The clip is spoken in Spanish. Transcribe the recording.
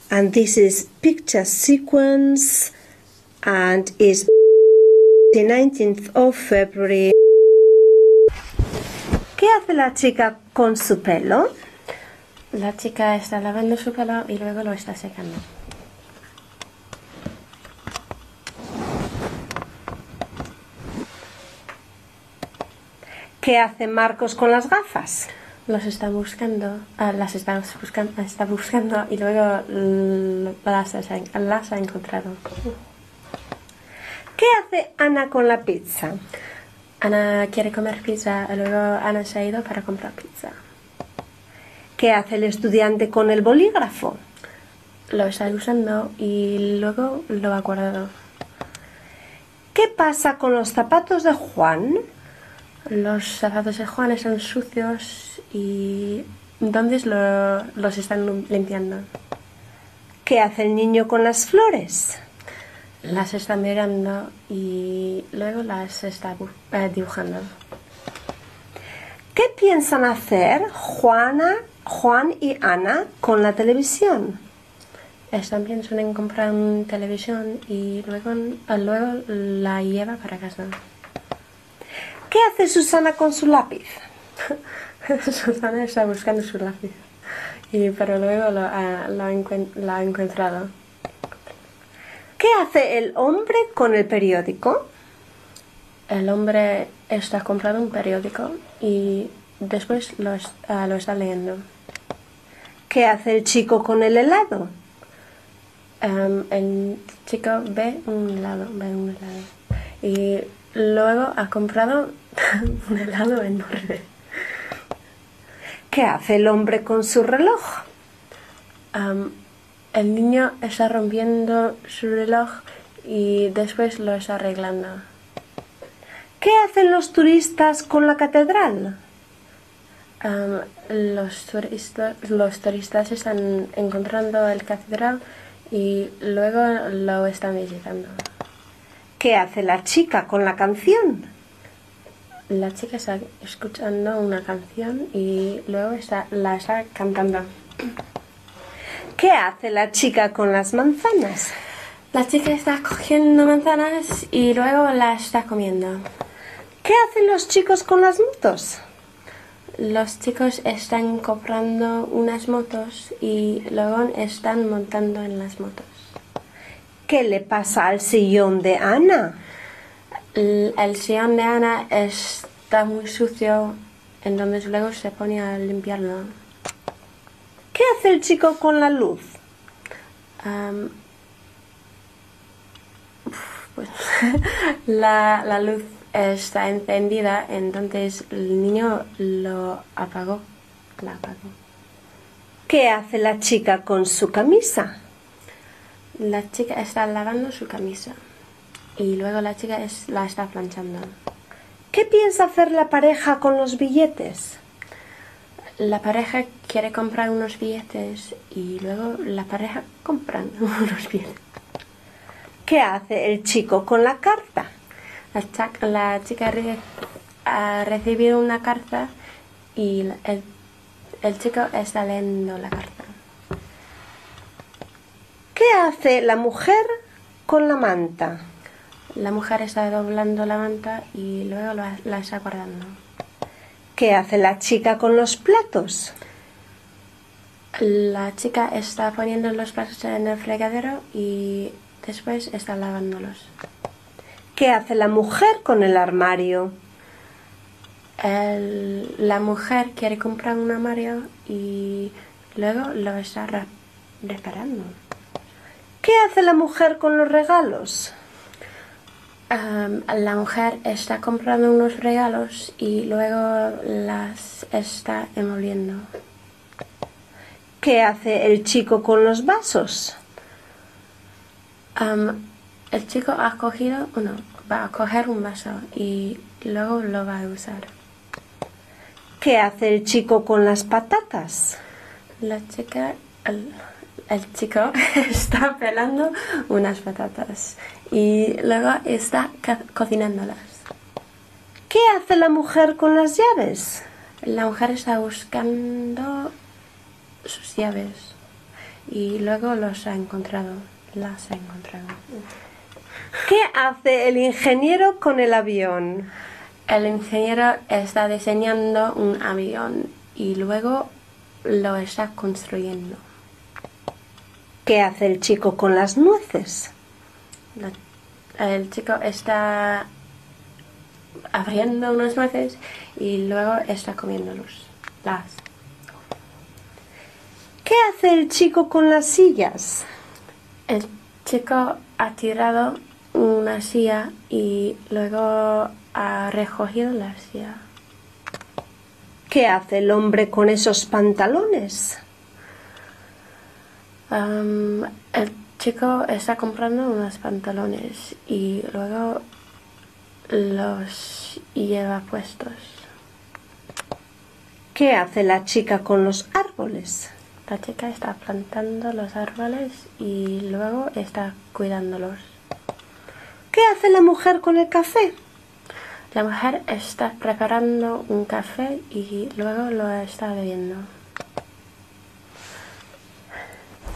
And this is picture sequence and is the 19th of February. ¿Qué hace la chica con su pelo? La chica está lavando su pelo y luego lo está secando. ¿Qué hace Marcos con las gafas? Los está buscando, está buscando y luego las ha encontrado. ¿Qué hace Ana con la pizza? Ana quiere comer pizza y luego Ana se ha ido para comprar pizza. ¿Qué hace el estudiante con el bolígrafo? Lo está usando y luego lo ha guardado. ¿Qué pasa con los zapatos de Juan? Los zapatos de Juan están sucios y entonces los están limpiando. ¿Qué hace el niño con las flores? Las está mirando y luego las está dibujando. ¿Qué piensan hacer Juan y Ana con la televisión? Están pensando en comprar una televisión y luego la lleva para casa. ¿Qué hace Susana con su lápiz? Susana está buscando su lápiz, pero luego la ha encontrado. ¿Qué hace el hombre con el periódico? El hombre está comprando un periódico y después lo está leyendo. ¿Qué hace el chico con el helado? El chico ve un helado y luego ha comprado un helado enorme. ¿Qué hace el hombre con su reloj? El niño está rompiendo su reloj y después lo está arreglando. ¿Qué hacen los turistas con la catedral? Los turistas están encontrando el catedral y luego lo están visitando. ¿Qué hace la chica con la canción? La chica está escuchando una canción y luego la está cantando. ¿Qué hace la chica con las manzanas? La chica está cogiendo manzanas y luego la está comiendo. ¿Qué hacen los chicos con las motos? Los chicos están comprando unas motos y luego están montando en las motos. ¿Qué le pasa al sillón de Ana? El sillón de Ana está muy sucio, entonces luego se pone a limpiarlo. ¿Qué hace el chico con la luz? Pues la luz está encendida, entonces el niño la apagó. ¿Qué hace la chica con su camisa? La chica está lavando su camisa y luego la chica la está planchando. ¿Qué piensa hacer la pareja con los billetes? La pareja quiere comprar unos billetes y luego la pareja compra unos billetes. ¿Qué hace el chico con la carta? La chica ha recibido una carta y el chico está leyendo la carta. ¿Qué hace la mujer con la manta? La mujer está doblando la manta y luego la está guardando. ¿Qué hace la chica con los platos? La chica está poniendo los platos en el fregadero y después está lavándolos. ¿Qué hace la mujer con el armario? La mujer quiere comprar un armario y luego lo está reparando. ¿Qué hace la mujer con los regalos? La mujer está comprando unos regalos y luego las está envolviendo. ¿Qué hace el chico con los vasos? El chico va a coger un vaso y luego lo va a usar. ¿Qué hace el chico con las patatas? El chico está pelando unas patatas y luego está cocinándolas. ¿Qué hace la mujer con las llaves? La mujer está buscando sus llaves y luego los ha encontrado. Las ha encontrado. ¿Qué hace el ingeniero con el avión? El ingeniero está diseñando un avión y luego lo está construyendo. ¿Qué hace el chico con las nueces? El chico está abriendo unas nueces y luego está comiéndolos. ¿Qué hace el chico con las sillas? El chico ha tirado una silla y luego ha recogido la silla. ¿Qué hace el hombre con esos pantalones? El chico está comprando unos pantalones y luego los lleva puestos. ¿Qué hace la chica con los árboles? La chica está plantando los árboles y luego está cuidándolos. ¿Qué hace la mujer con el café? La mujer está preparando un café y luego lo está bebiendo.